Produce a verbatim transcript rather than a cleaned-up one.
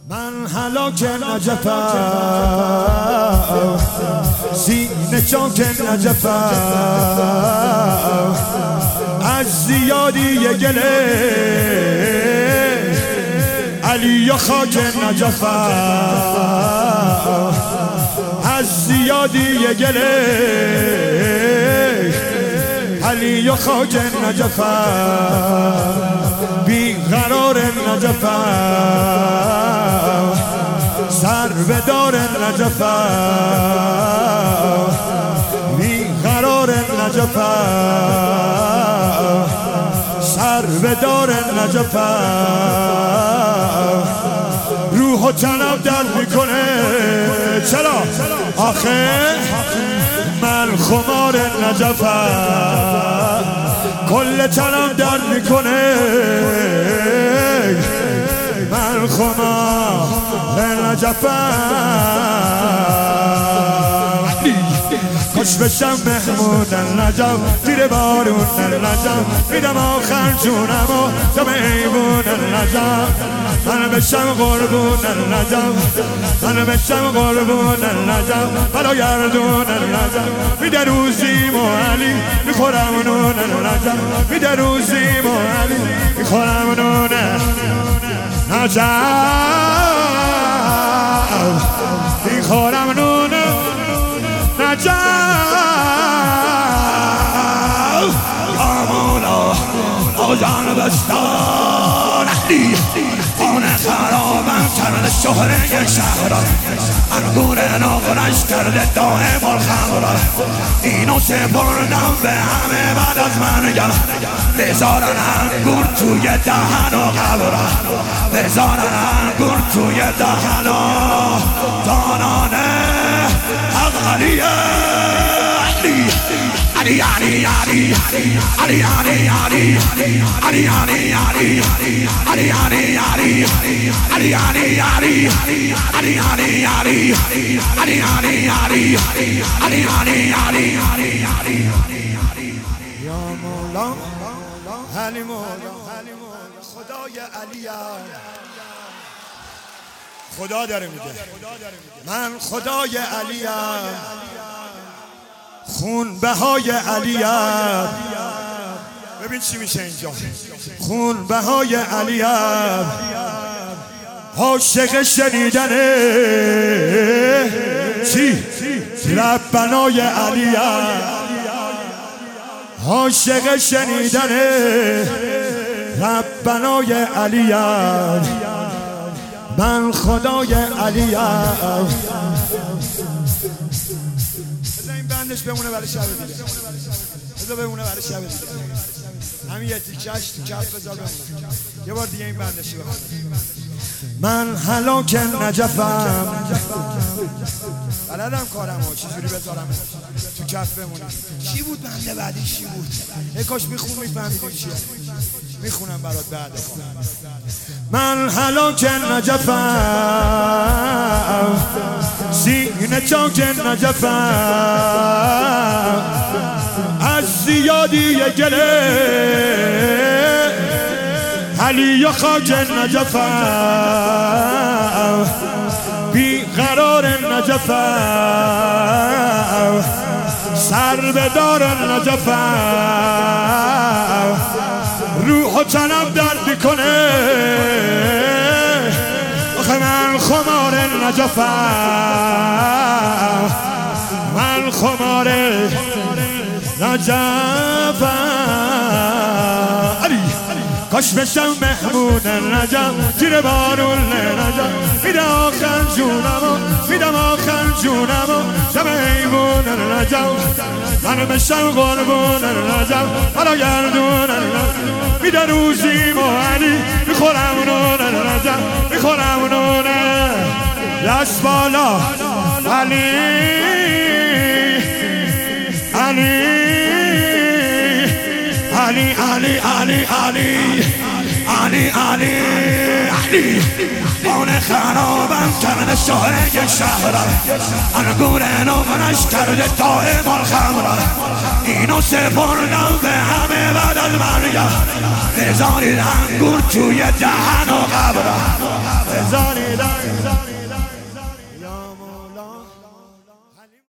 من هلاک نجفم، سینه چاک نجفم، از زیادی گله علی یا خاک نجفم، از زیادی گله علی یا خاک نجفم، بی قرار نجفم، سر به دار نجفم، بی قرار نجفم، سر به دار نجفم، روح و تنم درد میکنه. چرا؟ آخه من خمار نجفم، کل تنم درد میکنه. من خمار نجفم، کاش بشم مهمون نجف، زیر بارون نجف، میدم آخر جونم و دم ایوون نجف. من بشم قربون نجف، من بشم قربون نجف، بلا گردون نجف، میده روزیم و علی میخورم نون نجف، میده روزیم و علی میخورم نون نجف، میخورم نون نجف. آمونا آجان بستان اهلی خانه خرابم کرده شهر یک شهران، انگور ناغرش کرده دائم الخمران. اینو سپردم به همه بعد از من گل، بذارن انگور توی دهن و قبران، بذارن انگور توی دهن و دانانه اغلیه. علی علی علی علی علی علی علی علی علی علی علی علی علی علی علی علی علی علی علی. یا مولا علی مولا خدای علی، خدا داره میگه من خدای علیم، خون بهای علیم. ببین چی میشه اینجا، خون بهای علیم، عاشق شنیدنه چی ربنای علیم، عاشق شنیدنه ربنای علیم. من خدای علیم. بندش بمونه برای شب دیگه، بذار بمونه برای شب دیگه، همین یه تیکش تو کف بذار بمونه، یه بار دیگه این بندش رو بخونه. من هلاک نجفم، بلدم کارم ها چجوری بذارم تو کف بمونه. چی بود بنده بعدی چی بود؟ ای کاش میخون میفهمیدیم چیه، میخونم برات بعد. من هلاک نجفم، سینه چاک نجفم، از زیادی گله علی یا خاک نجفم، بی قرار نجفم، سر به دار نجفم، روح و تنم درد میکنه. آخه من خمار نجفم، من خمار نجفم. علی کاش بشم مهمون نجف، زیر بارون نجف، میدم آخر جونم و میدم آخر جونم و دم ایوون نجف. من بشم قربون نجف، بلا گردون نجف، میده روزیم و علی میخورم نون نجف، میخورم نون. دست بالا علی علی علی علی علی علی علی علی علی آن خرابم کرده شاهد شهرم انگور نوغنش کرده دائم الخمرم اینو سپردم به همه بعد از مرگم بذارید انگور توی دهن و قبرم بذارید